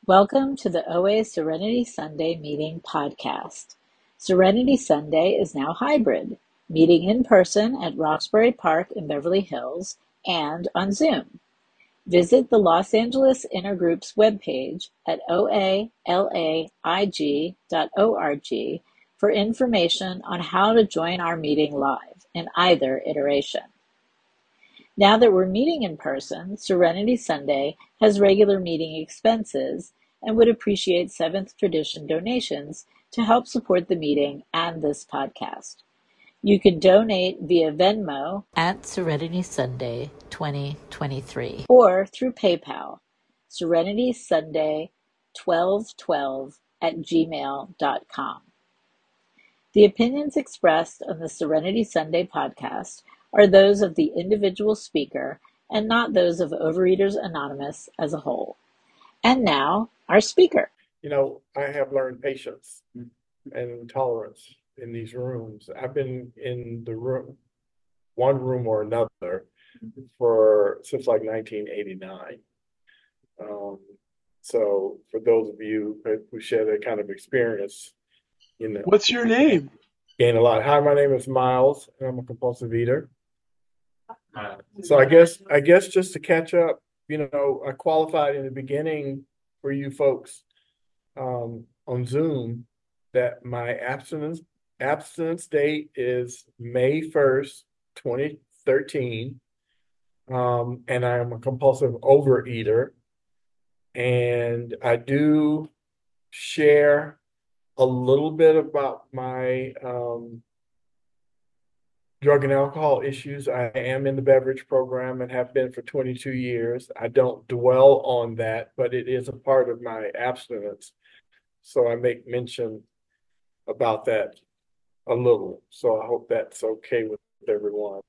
Welcome to the OA Serenity Sunday Meeting podcast. Serenity Sunday is now hybrid, meeting in person at Roxbury Park in Beverly Hills and on Zoom. Visit the Los Angeles Intergroup's webpage at oalaig.org for information on how to join our meeting live in either iteration. Now that we're meeting in person, Serenity Sunday has regular meeting expenses and would appreciate Seventh Tradition donations to help support the meeting and this podcast. You can donate via Venmo at Serenity Sunday 2023 or through PayPal, Serenity Sunday 1212 at gmail.com. The opinions expressed on the Serenity Sunday podcast are those of the individual speaker and not those of Overeaters Anonymous as a whole. And now, our speaker. I have learned patience and tolerance in these rooms. I've been in the room, one room or another, since like 1989. So for those of you who share that kind of experience, What's your name? Gain a lot. Hi, my name is Miles, and I'm a compulsive eater. So I guess just to catch up, I qualified in the beginning for you folks on Zoom that my abstinence date is May 1st, 2013. And I am a compulsive overeater. And I do share a little bit about my drug and alcohol issues. I am in the beverage program and have been for 22 years. I don't dwell on that, but it is a part of my abstinence. So I make mention about that a little. So I hope that's okay with everyone.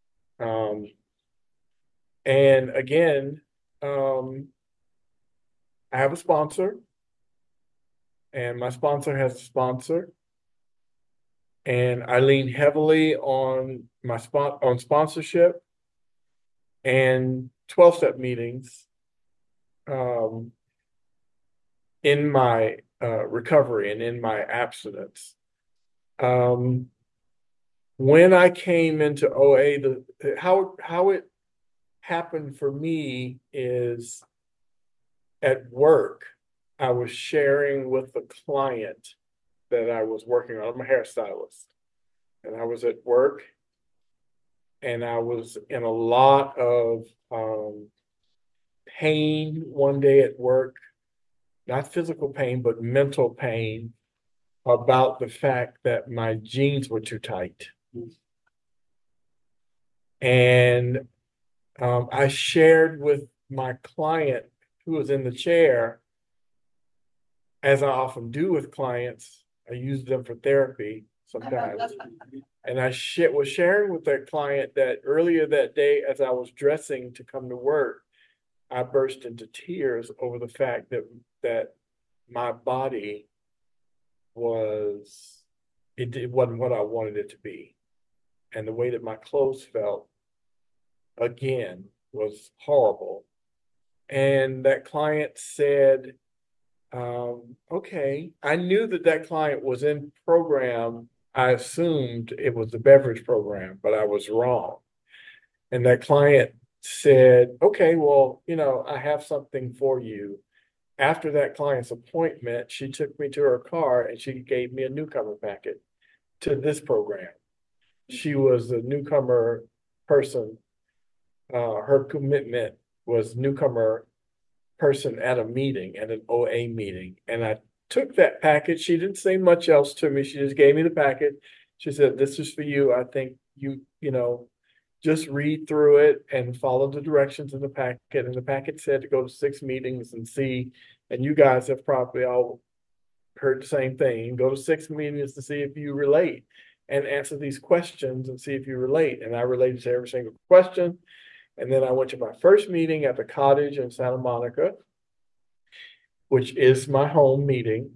And again, I have a sponsor, and my sponsor has a sponsor. And I lean heavily on sponsorship and 12-step meetings in my recovery and in my abstinence. When I came into OA, how it happened for me is at work, I was sharing with the client that I was working on. I'm a hairstylist, and I was at work, and I was in a lot of pain one day at work, not physical pain, but mental pain about the fact that my jeans were too tight. And I shared with my client who was in the chair, as I often do with clients. I use them for therapy sometimes. And I was sharing with that client that earlier that day, as I was dressing to come to work, I burst into tears over the fact that my body it wasn't what I wanted it to be. And the way that my clothes felt, again, was horrible. And that client said, okay, I knew that client was in program. I assumed it was the beverage program, but I was wrong. And that client said, okay, well, I have something for you. After that client's appointment, she took me to her car and she gave me a newcomer packet to this program. She was a newcomer person. Her commitment was newcomer person at a meeting, at an OA meeting. And I took that packet. She didn't say much else to me. She just gave me the packet. She said, this is for you. I think you just read through it and follow the directions in the packet. And the packet said to go to 6 meetings and see, and you guys have probably all heard the same thing. Go to 6 meetings to see if you relate and answer these questions and see if you relate. And I related to every single question. And then I went to my first meeting at the cottage in Santa Monica, which is my home meeting.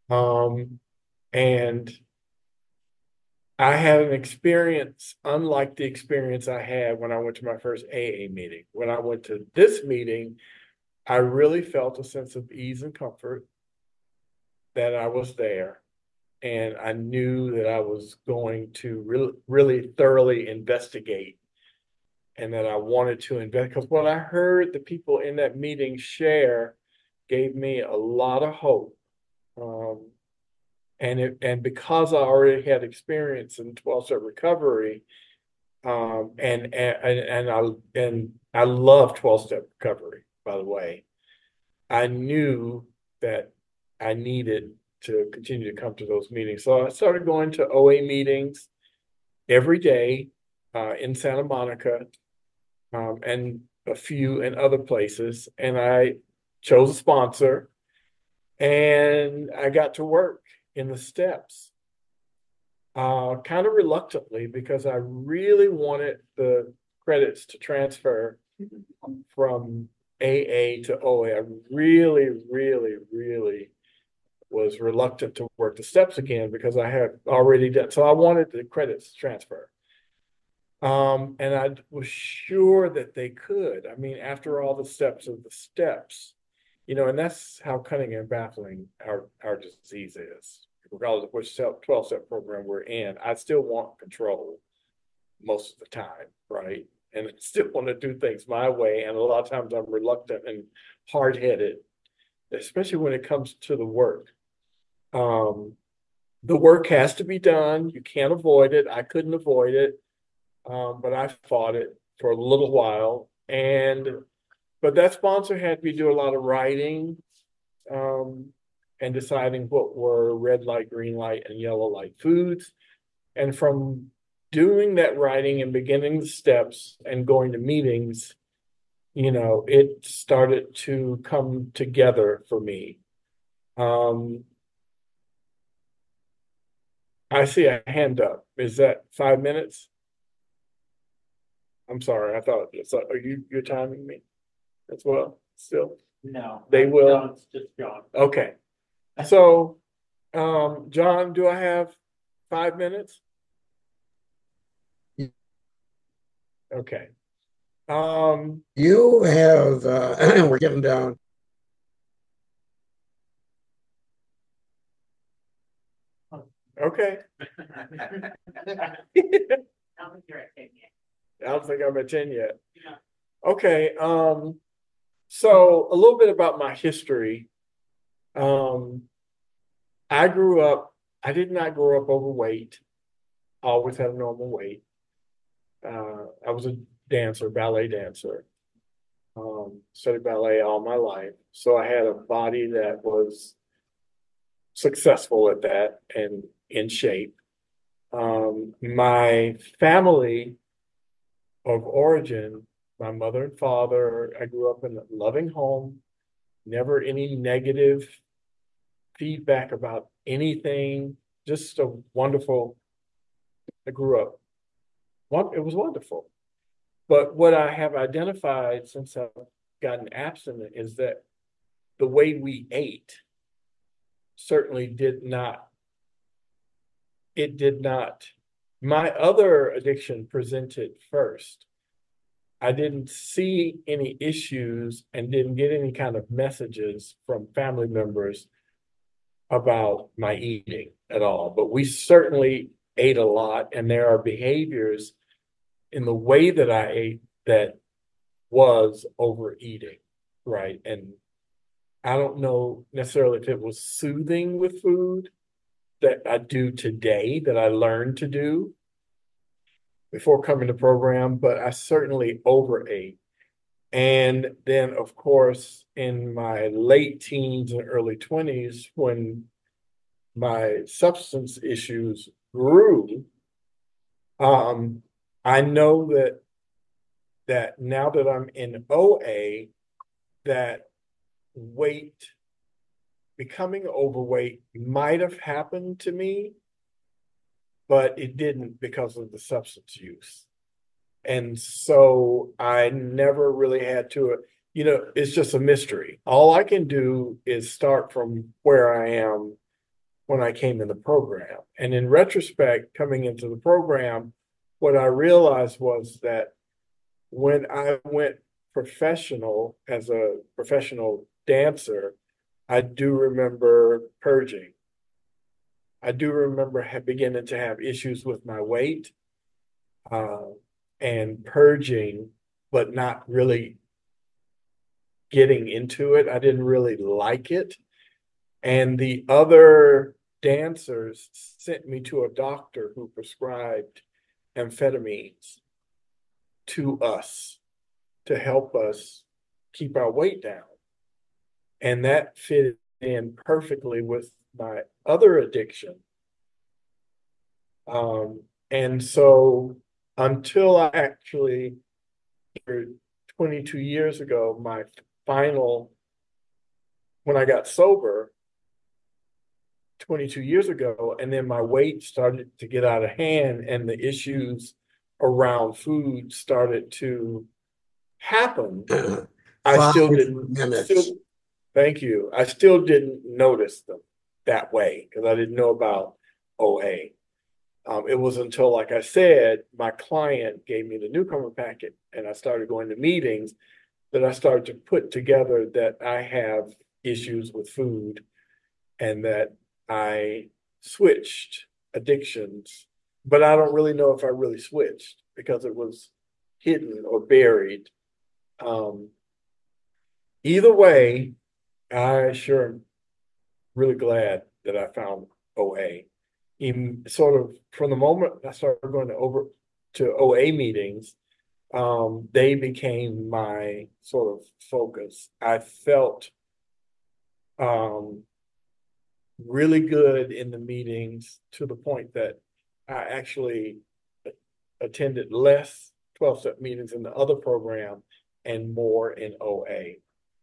And I had an experience unlike the experience I had when I went to my first AA meeting. When I went to this meeting, I really felt a sense of ease and comfort that I was there. And I knew that I was going to really thoroughly investigate and that I wanted to invest. Because what I heard the people in that meeting share gave me a lot of hope. And because I already had experience in 12-step recovery, and I love 12-step recovery, by the way. I knew that I needed to continue to come to those meetings. So I started going to OA meetings every day in Santa Monica, and a few in other places. And I chose a sponsor and I got to work in the steps, kind of reluctantly because I really wanted the credits to transfer from AA to OA. I really, really, really was reluctant to work the steps again because I had already done. So I wanted the credits to transfer. And I was sure that they could. I mean, after all the steps of the steps, and that's how cunning and baffling our disease is. Regardless of which 12-step program we're in, I still want control most of the time, right? And I still want to do things my way. And a lot of times I'm reluctant and hard-headed, especially when it comes to the work. The work has to be done. You can't avoid it. I couldn't avoid it. But I fought it for a little while. But that sponsor had me do a lot of writing, and deciding what were red light, green light, and yellow light foods. And from doing that writing and beginning the steps and going to meetings, it started to come together for me. I see a hand up. Is that 5 minutes? I'm sorry. I thought, are you're timing me as well still? No. They will? No, it's just John. Okay. So, John, do I have 5 minutes? Okay. You have, we're getting down. Okay. I don't think you're at 10 yet. I don't think I'm at 10 yet. No. Okay. So a little bit about my history. I did not grow up overweight. I always had a normal weight. I was a dancer, ballet dancer. Studied ballet all my life. So I had a body that was successful at that and in shape. My family of origin, my mother and father, I grew up in a loving home, never any negative feedback about anything, just a wonderful, I grew up, it was wonderful. But what I have identified since I've gotten abstinent is that the way we ate certainly did not. My other addiction presented first. I didn't see any issues and didn't get any kind of messages from family members about my eating at all. But we certainly ate a lot, and there are behaviors in the way that I ate that was overeating, right? And I don't know necessarily if it was soothing with food that I do today, that I learned to do before coming to program, but I certainly overate. And then, of course, in my late teens and early 20s, when my substance issues grew, I know that now that I'm in OA, that becoming overweight might have happened to me, but it didn't because of the substance use. And so I never really had to, it's just a mystery. All I can do is start from where I am when I came in the program. And in retrospect, coming into the program, what I realized was that when I went as a professional dancer, I do remember purging. I do remember beginning to have issues with my weight, uh, and purging, but not really getting into it. I didn't really like it. And the other dancers sent me to a doctor who prescribed amphetamines to us to help us keep our weight down. And that fit in perfectly with my other addiction. And so until I actually, 22 years ago, when I got sober 22 years ago, and then my weight started to get out of hand and the issues around food started to happen, I still 5 didn't, minutes. thank you. I still didn't notice them that way because I didn't know about OA. It was until, like I said, my client gave me the newcomer packet and I started going to meetings that I started to put together that I have issues with food and that I switched addictions, but I don't really know if I really switched because it was hidden or buried. Either way, I sure am really glad that I found OA. Even sort of from the moment I started going to OA meetings, they became my sort of focus. I felt really good in the meetings to the point that I actually attended less 12-step meetings in the other program and more in OA.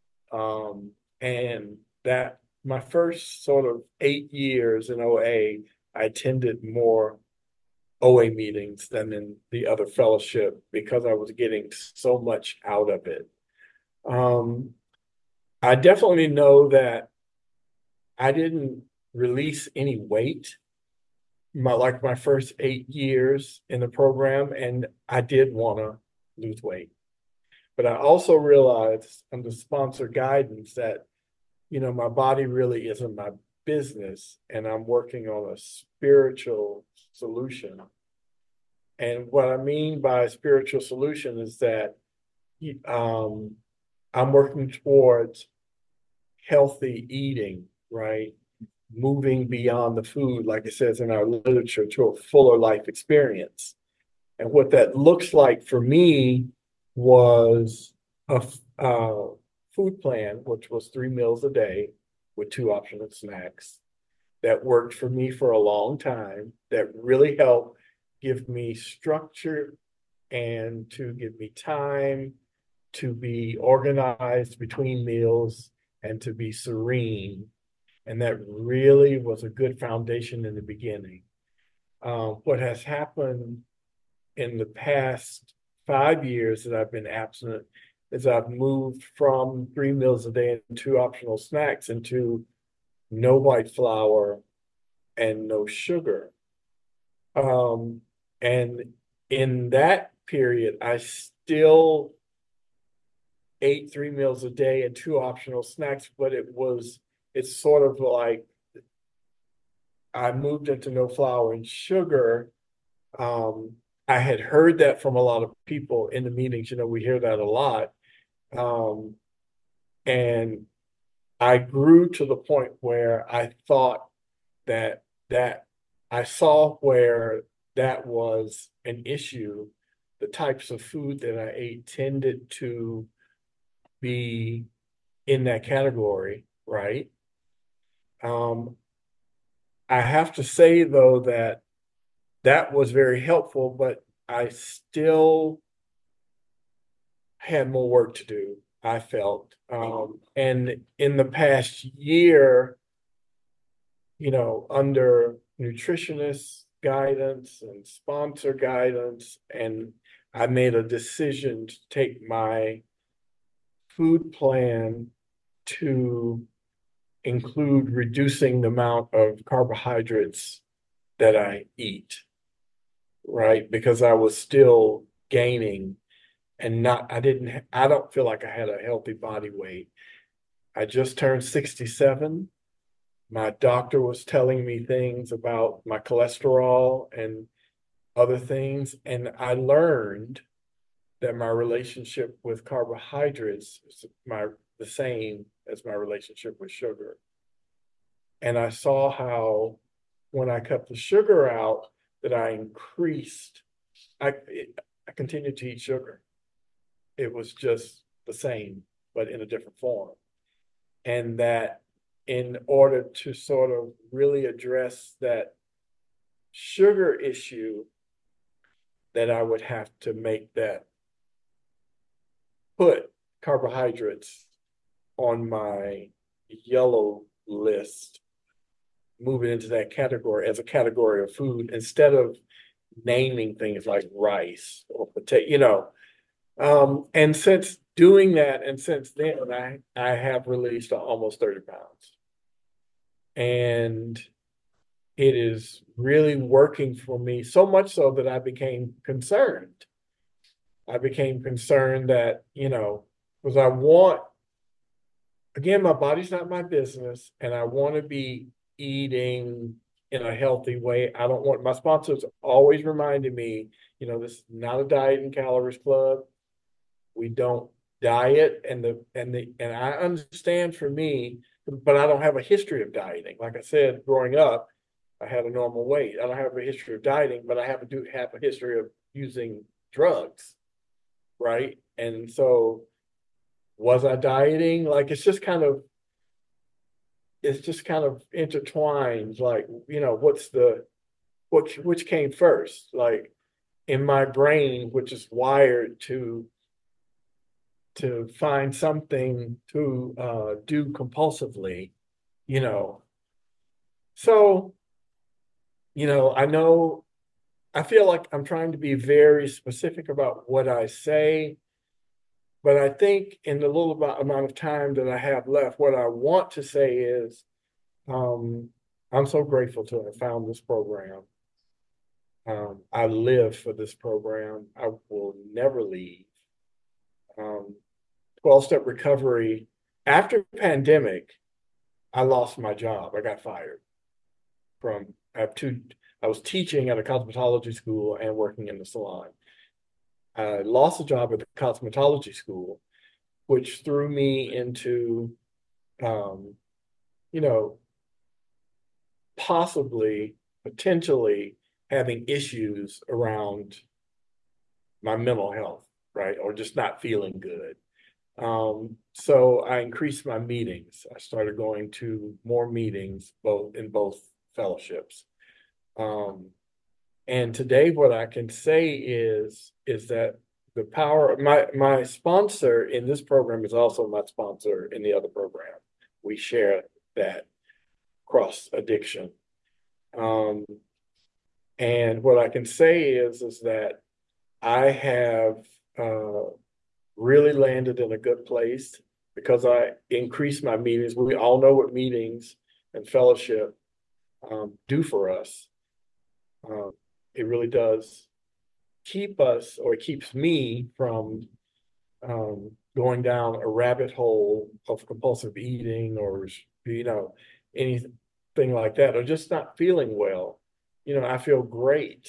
And that my first sort of 8 years in OA, I attended more OA meetings than in the other fellowship because I was getting so much out of it. I definitely know that I didn't release any weight my first 8 years in the program, and I did want to lose weight. But I also realized under sponsor guidance that, my body really isn't my business, and I'm working on a spiritual solution. And what I mean by a spiritual solution is that I'm working towards healthy eating, right? Moving beyond the food, like it says in our literature, to a fuller life experience. And what that looks like for me was a food plan, which was 3 meals a day with 2 optional snacks. That worked for me for a long time. That really helped give me structure and to give me time to be organized between meals and to be serene. And that really was a good foundation in the beginning. What has happened in the past 5 years that I've been abstinent is I've moved from 3 meals a day and 2 optional snacks into no white flour and no sugar. And in that period, I still ate 3 meals a day and 2 optional snacks, but it's sort of like I moved into no flour and sugar. I had heard that from a lot of people in the meetings. We hear that a lot. And I grew to the point where I thought that I saw where that was an issue. The types of food that I ate tended to be in that category, right? I have to say, though, that was very helpful, but I still had more work to do, I felt. And in the past year, under nutritionist guidance and sponsor guidance, and I made a decision to take my food plan to include reducing the amount of carbohydrates that I eat, right? Because I was still gaining and I don't feel like I had a healthy body weight. I just turned 67. My doctor was telling me things about my cholesterol and other things, and I learned that my relationship with carbohydrates is the same as my relationship with sugar. And I saw how when I cut the sugar out, that I, I continued to eat sugar. It was just the same, but in a different form. And that in order to sort of really address that sugar issue, that I would have to put carbohydrates on my yellow list, move it into that category as a category of food instead of naming things like rice or potato, and since doing that, and since then, I have released almost 30 pounds. And it is really working for me, so much so that I became concerned. I became concerned that, because again, my body's not my business, and I want to be eating in a healthy way. My sponsors always reminded me, this is not a diet and calories club. We don't diet, and I understand for me, but I don't have a history of dieting. Like I said, growing up, I had a normal weight. I don't have a history of dieting, but I have a history of using drugs, right? And so, was I dieting? Like it's just kind of intertwined. Like which came first? Like in my brain, which is wired to find something to do compulsively, you know. So, I feel like I'm trying to be very specific about what I say, but I think in the little amount of time that I have left, what I want to say is, I'm so grateful to have found this program. I live for this program. I will never leave. 12-step recovery. After pandemic, I lost my job. I got fired I was teaching at a cosmetology school and working in the salon. I lost a job at the cosmetology school, which threw me into, um, you know, potentially having issues around my mental health, right? Or just not feeling good. So I increased my meetings. I started going to more meetings, in both fellowships. And today, what I can say is that the power, my sponsor in this program is also my sponsor in the other program. We share that cross addiction. And what I can say is that I have really landed in a good place because I increased my meetings. We all know what meetings and fellowship do for us. It really does keep us, or it keeps me from going down a rabbit hole of compulsive eating or, anything like that, or just not feeling well. I feel great,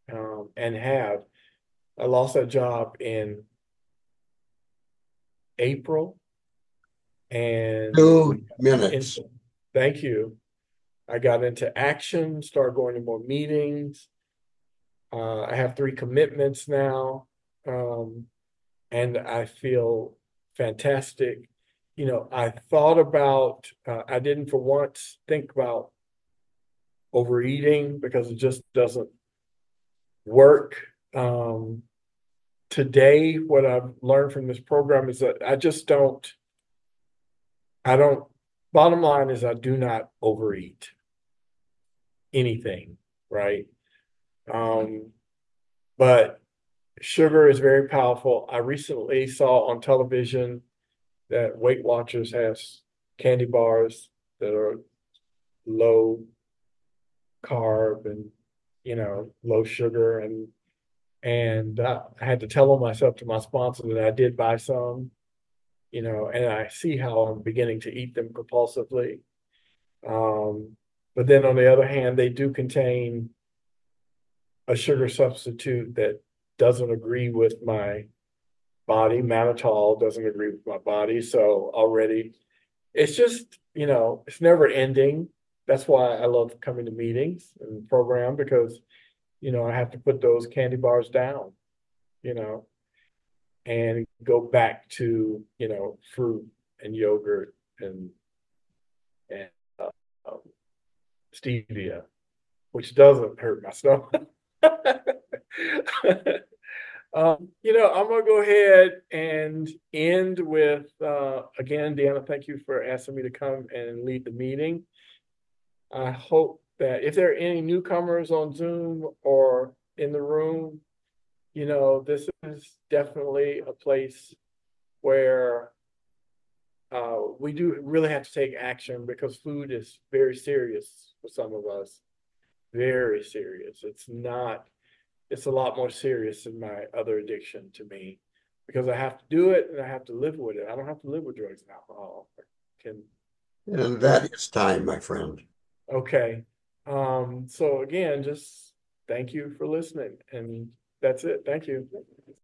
I lost that job in April, and 2 minutes. thank you. I got into action, started going to more meetings. I have 3 commitments now, and I feel fantastic. I thought about, I didn't for once think about overeating because it just doesn't work. Today, what I've learned from this program is that bottom line is I do not overeat anything, right? But sugar is very powerful. I recently saw on television that Weight Watchers has candy bars that are low carb and, low sugar. And And I had to tell on myself to my sponsor that I did buy some, and I see how I'm beginning to eat them compulsively. But then on the other hand, they do contain a sugar substitute that doesn't agree with my body. Mannitol doesn't agree with my body. So already it's just, it's never ending. That's why I love coming to meetings and program because, I have to put those candy bars down, you know, and go back to, fruit and yogurt and um, stevia, which doesn't hurt my stomach. I'm gonna go ahead and end with again, Deanna, thank you for asking me to come and lead the meeting. I hope that if there are any newcomers on Zoom or in the room, this is definitely a place where we do really have to take action because food is very serious for some of us. Very serious. It's a lot more serious than my other addiction to me because I have to do it and I have to live with it. I don't have to live with drugs and alcohol. Can and that is time, my friend. Okay. So again, just thank you for listening. And that's it. Thank you.